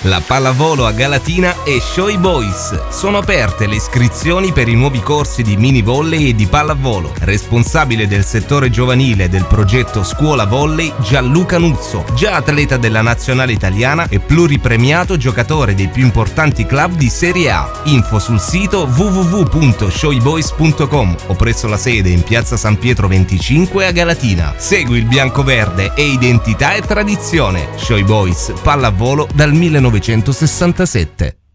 La pallavolo a Galatina e Show Boys. Sono aperte le iscrizioni per i nuovi corsi di mini volley e di pallavolo. Responsabile del settore giovanile del progetto Scuola Volley Gianluca Nuzzo, già atleta della nazionale italiana e pluripremiato giocatore dei più importanti club di Serie A. Info sul sito www.showboys.com o presso la sede in piazza San Pietro 25 a Galatina. Segui il biancoverde e identità e tradizione. Show Boys pallavolo dal 1967.